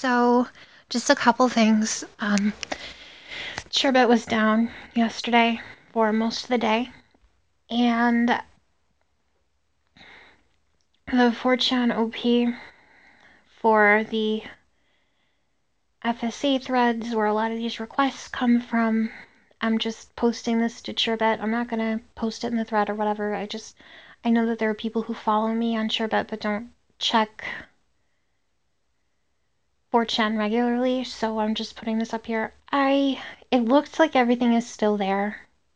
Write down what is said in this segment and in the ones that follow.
So, just a couple things. Sherbet was down yesterday for most of the day, and the 4chan OP for the FSA threads where a lot of these requests come from. I'm just posting this to Sherbet. I'm not gonna post it in the thread or whatever. I know that there are people who follow me on Sherbet but don't check 4chan regularly, so I'm just putting this up here. It looks like everything is still there.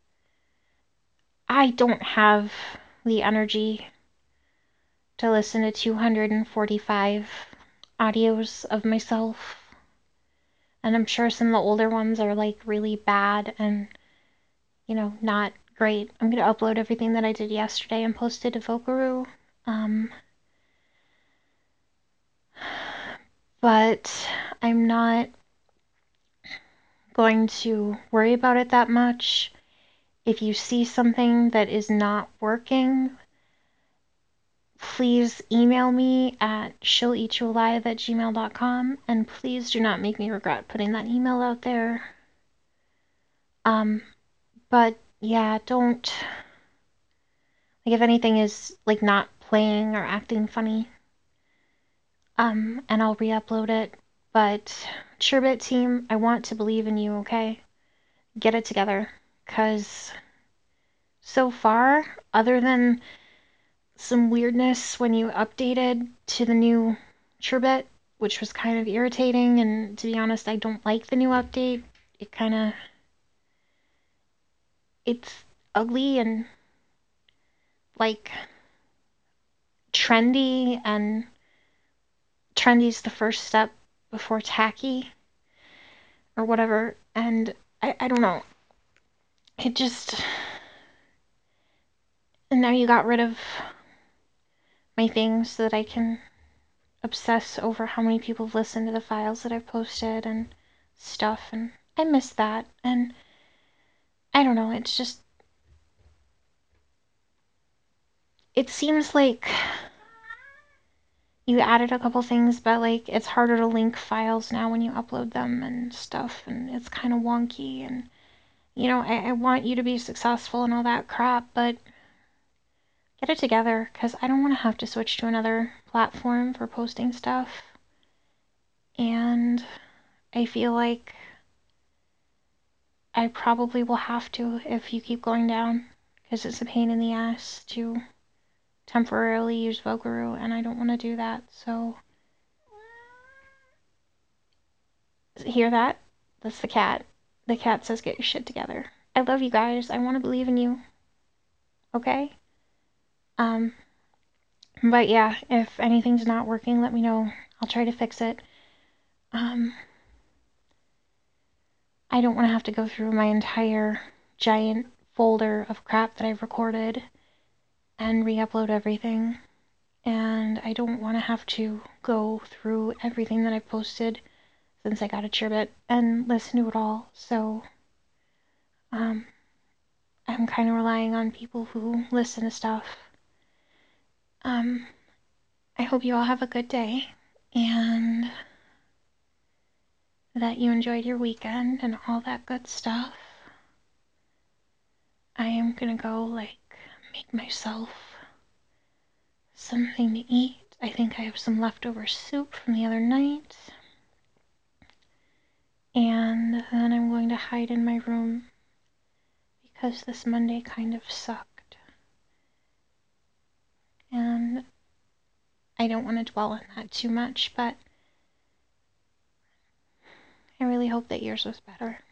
I don't have the energy to listen to 245 audios of myself. And I'm sure some of the older ones are like really bad and, not great. I'm going to upload everything that I did yesterday and post it to Vocaroo. But I'm not going to worry about it that much. If you see something that is not working, please email me at she'll-eat-you-alive@gmail.com, and please do not make me regret putting that email out there. But yeah, don't, like, if anything is like not playing or acting funny, and I'll re-upload it. But Sherbet team, I want to believe in you, okay? Get it together, because so far, other than some weirdness when you updated to the new Sherbet, which was kind of irritating, and to be honest, I don't like the new update. It's ugly and like trendy, and trendy's the first step before tacky or whatever, and I don't know. It just, and now you got rid of my things so that I can obsess over how many people have listened to the files that I've posted and stuff, and I miss that. And I don't know, it's just, it seems like you added a couple things, but like it's harder to link files now when you upload them and stuff, and it's kind of wonky. And I want you to be successful and all that crap, but get it together, because I don't want to have to switch to another platform for posting stuff. And I feel like I probably will have to if you keep going down, because it's a pain in the ass to temporarily use Vocaroo, and I don't want to do that. So, hear that? That's the cat. The cat says get your shit together. I love you guys. I want to believe in you. Okay? But yeah, if anything's not working, let me know. I'll try to fix it. I don't want to have to go through my entire giant folder of crap that I've recorded and re-upload everything. And I don't want to have to go through everything that I've posted since I got a Sherbet and listen to it all. So, I'm kind of relying on people who listen to stuff. I hope you all have a good day, and that you enjoyed your weekend and all that good stuff. I am gonna go, make myself something to eat. I think I have some leftover soup from the other night. And then I'm going to hide in my room, because this Monday kind of sucked. And I don't want to dwell on that too much, but I really hope that yours was better.